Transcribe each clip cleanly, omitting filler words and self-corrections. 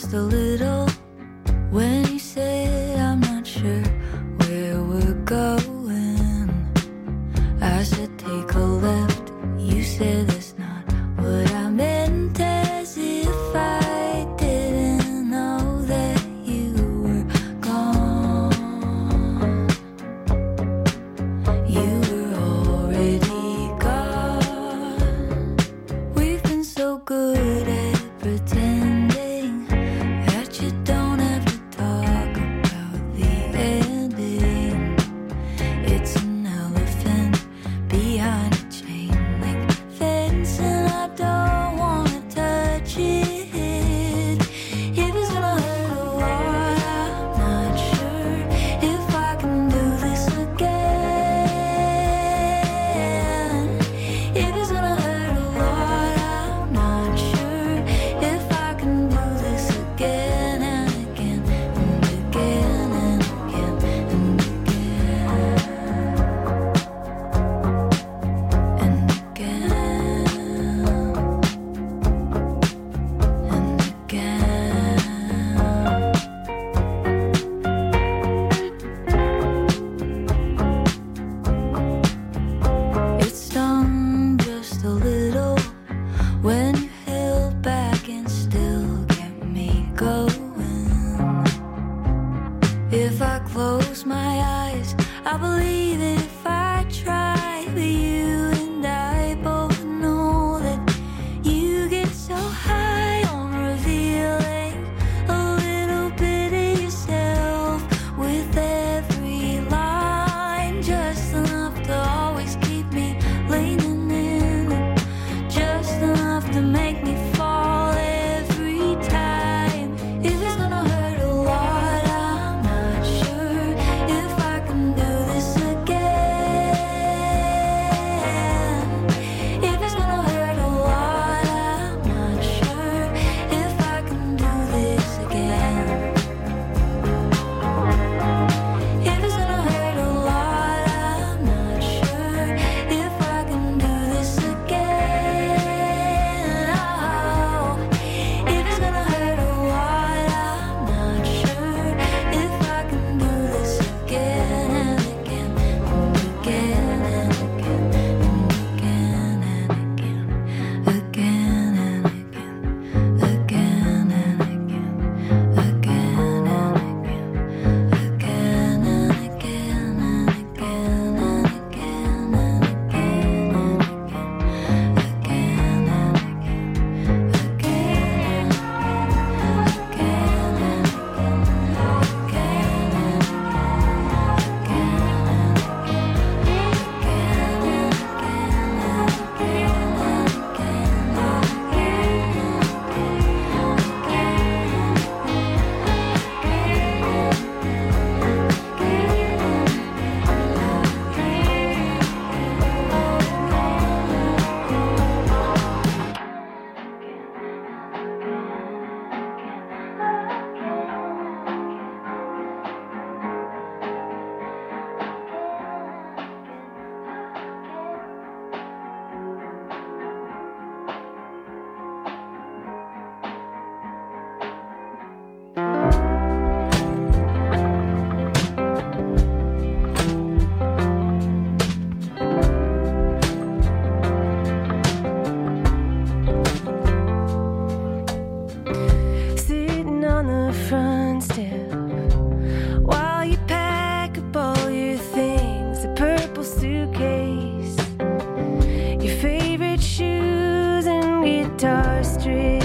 just a little when you said I'm not sure where we're going. I said take a left, you said that's not what I meant, as if I didn't know that you were gone. You were already gone. We've been so good at pretending that you don't have to talk about the ending. It's an elephant behind a chain link fence, and I don't wanna touch it. If it's gonna hurt a lot, I'm not sure if I can do this again. If it's gonna hurt a lot, I'm not sure if I can do this again and again and again and again and again and again and again. It stung just a little when you held back and still kept me going. If I close my eyes, I believe it if I try. But you and I both know that you get so high on revealing a little bit of yourself with every line, just enough to always keep me leaning in, just enough to make me fall every time. If it's gonna hurt a lot, I'm not sure if I can do this again. If it's gonna hurt a lot, I'm not sure if I can do this again. If it's gonna hurt a lot, I'm not sure if I can do this again. Oh, if it's gonna hurt a lot, I'm not sure if I can do this again and again and again and again and again and again, again and again, again and again, again and again, again and again and again and again and again and again, again and again, Sitting on the front step while you pack up all your things, a purple suitcase, your favorite shoes and guitar strings.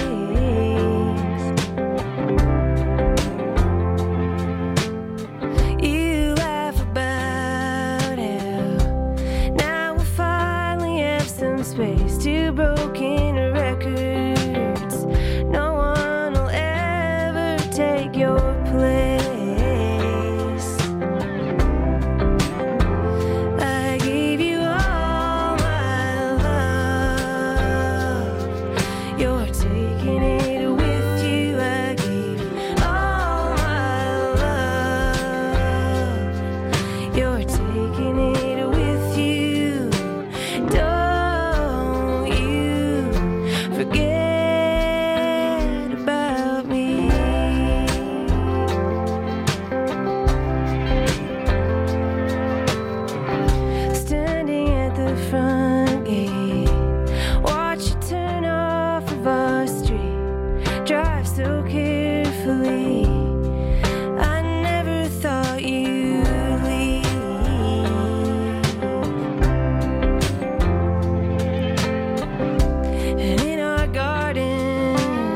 You laugh about how now we'll finally have some space, two broken records. No one will ever take your place. so carefully. I never thought you'd leave. And in our garden,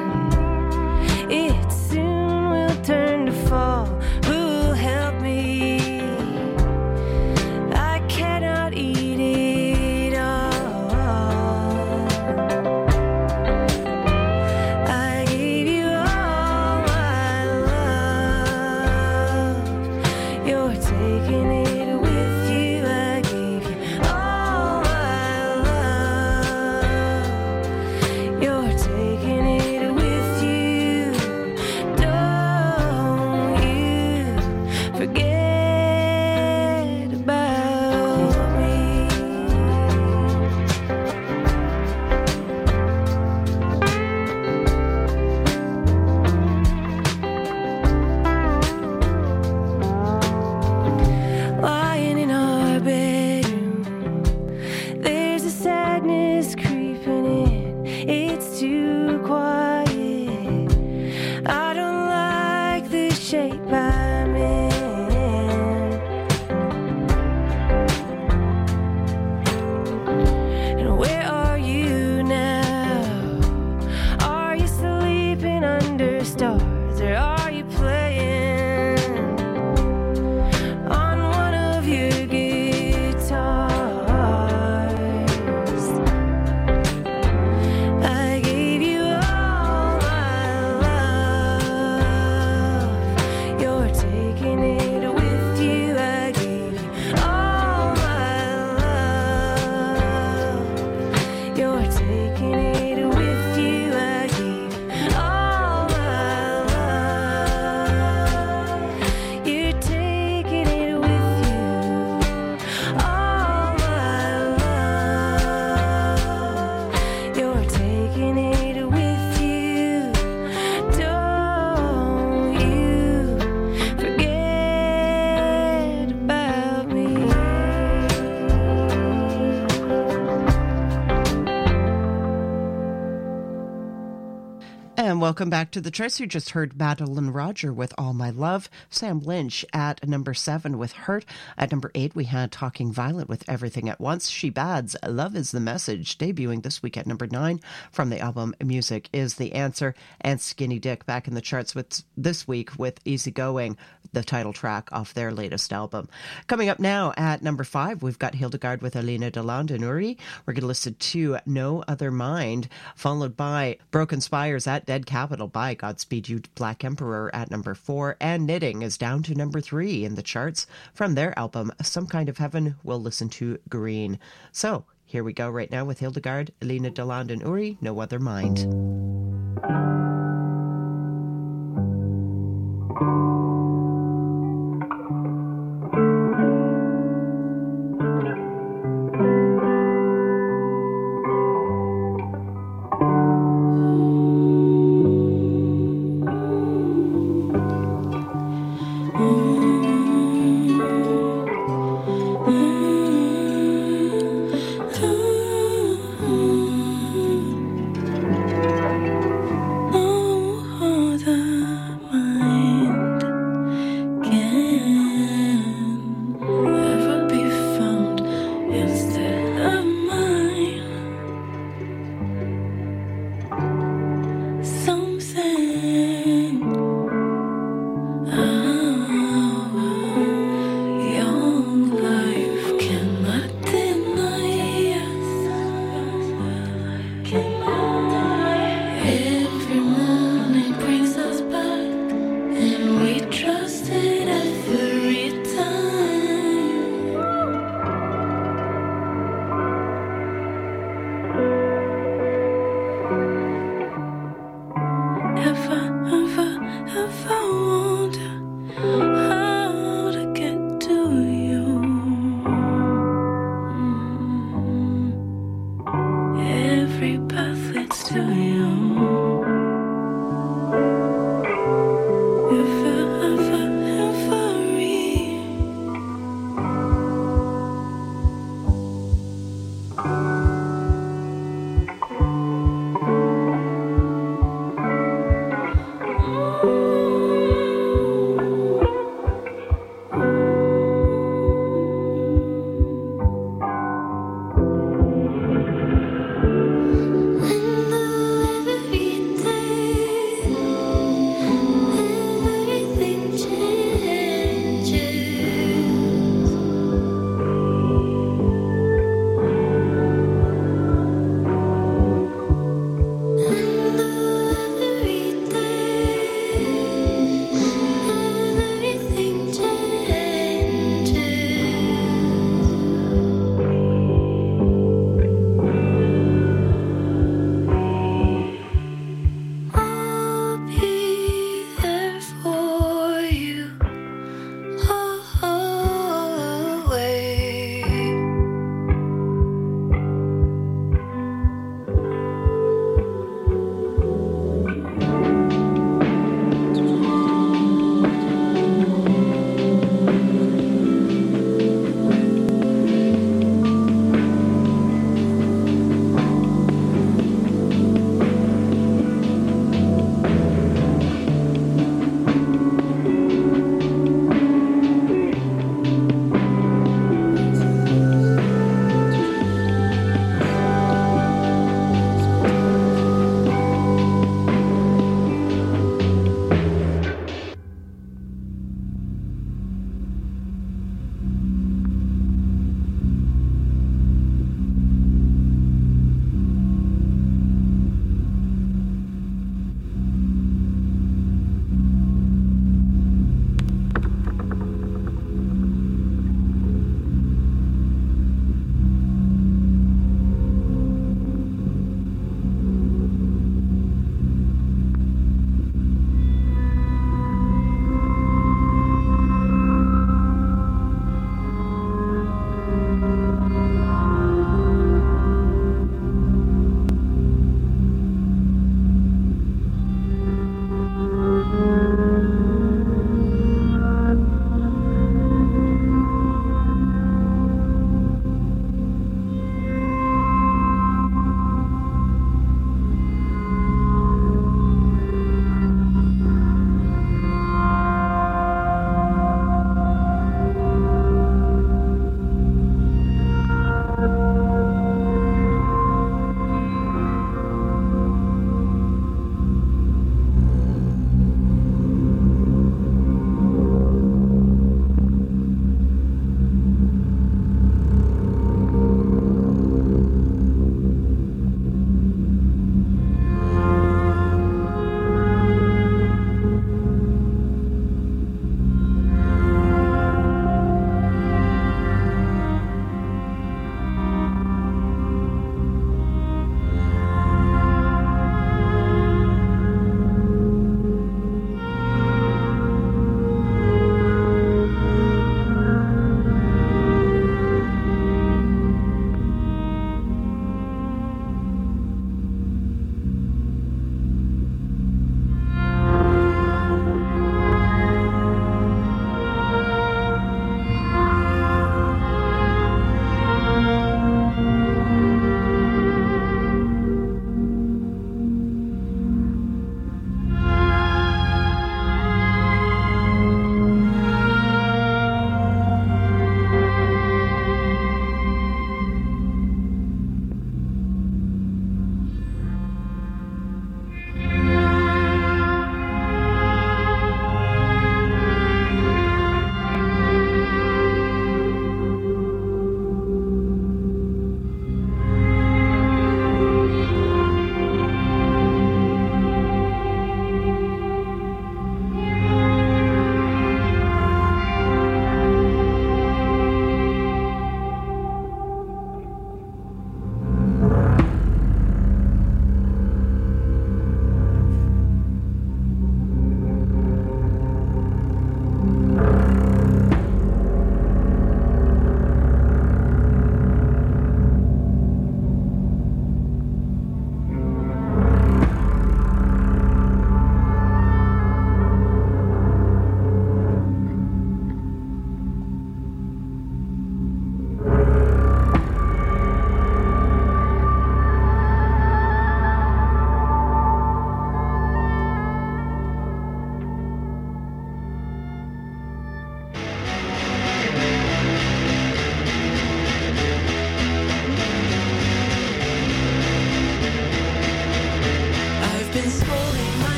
it soon will turn to fall. Who'll help me? I cannot eat it all. I gave you all my love. You're taking it with you. I gave you all my love. You're taking it with you. Don't you forget about me. Lying in our bedroom, there's a sadness creeping in. It's too quiet. I don't like the shape I'm in. And where are you now? Are you sleeping under stars, or are you playing on one of your guitars? I gave you all my love. You're taking it with you. I gave you all my love. You're taking it with you. I gave you all my love. You're taking it with you. All my love. You're taking it with you. Don't you forget about me. And welcome back to the Charts. You just heard Madeline Roger with All My Love. Sam Lynch at number 7 with Hurt. At number 8, we had Talking Violet with Everything at Once. She Bads, Love is the Message, debuting this week at number 9 from the album Music is the Answer. And Skinny Dick back in the charts with this week with Easy Going, the title track off their latest album. Coming up now at number 5, we've got Hildegard with Elena de Landenuri. We're going to listen to No Other Mind, followed by Broken Spires at Dead Capital by Godspeed You Black Emperor at number 4, and Knitting is down to number 3 in the charts from their album Some Kind of Heaven. We'll listen to Green. So here we go right now with Hildegard, Elena de Landenuri, No Other Mind. Oh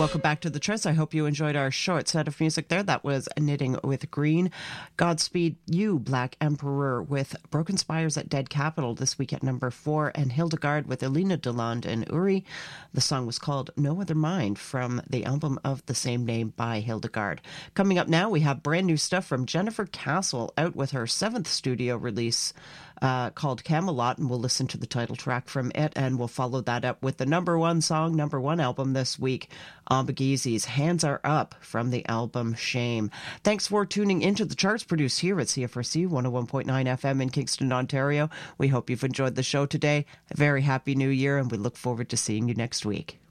Welcome back to the Tris. I hope you enjoyed our short set of music there. That was Knitting with Green. Godspeed You, Black Emperor, with Broken Spires at Dead Capital this week at number 4, and Hildegard with Elena Deland and Uri. The song was called No Other Mind from the album of the same name by Hildegard. Coming up now, we have brand new stuff from Jennifer Castle, out with her 7th studio release called Camelot, and we'll listen to the title track from it, and we'll follow that up with the number 1 song, number 1 album this week, Ombagizi's Hands Are Up from the album Shame. Thanks for tuning into the charts produced here at CFRC 101.9 FM in Kingston, Ontario. We hope you've enjoyed the show today. A very happy new year, and we look forward to seeing you next week.